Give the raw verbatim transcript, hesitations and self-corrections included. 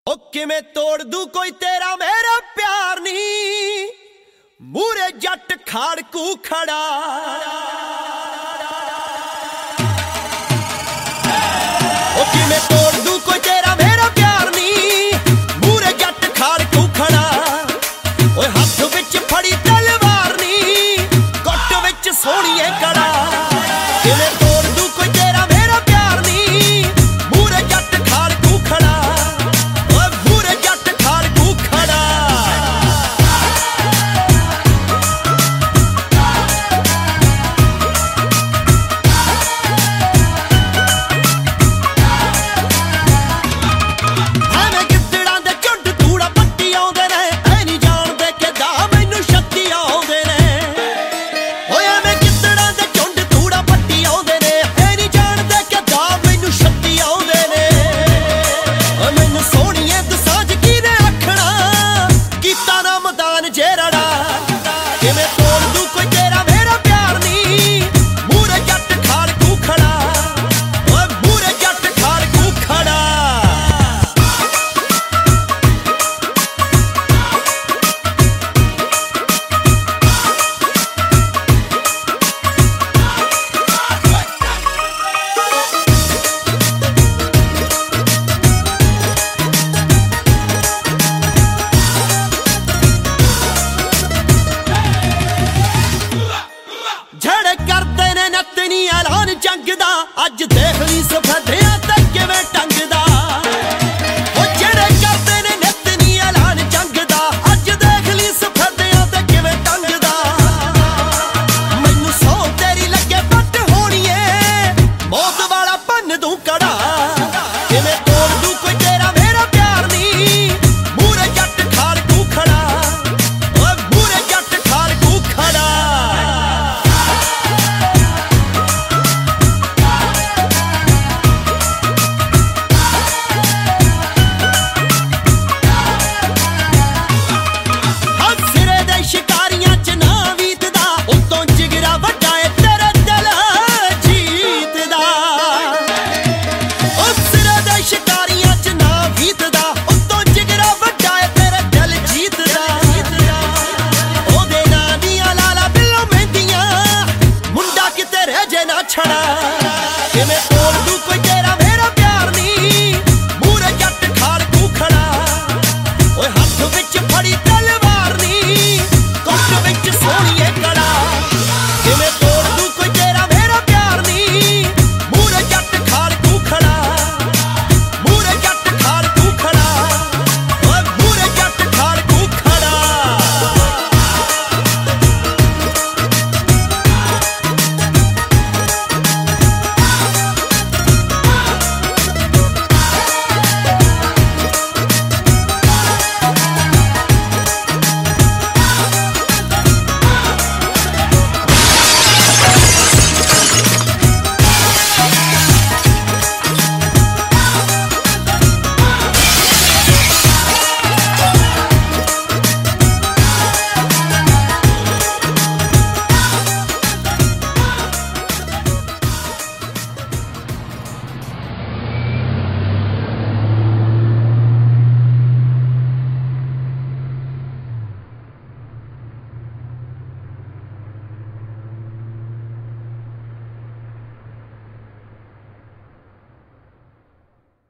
ओ किवें तोड़ दूं कोई तेरा मेरा प्यार नी, मूरे जट खाड़कू खड़ा। ओ किवें तोड़ दूं कोई तेरा मेरा प्यार नी, मूरे जट खाड़कू खड़ा। ओए हथ विच फड़ी तलवार नी, गुट विच सोहणीए कड़ा। किवें तोड़ दूं कोई तेरा मेरा प्यार नी, मूरे जट खाड़कू खड़ा। जंग दा अज देख ली सफेदियां ते किवें टंगदा। ओ जेड़े करदे ने नित नी ऐलान जंग दा, अज देख ली सफेदियां ते किवें टंगदा। मैनू सौ तेरी लगे पट होणीए, मौत वाला भन्न दूं कड़ा। किवें तोड़ दूं कोई तेरा मेरा प्यार नी, मूरे जट खाड़कू खड़ा। ओ मूरे जट खाड़कू खड़ा। छड़ा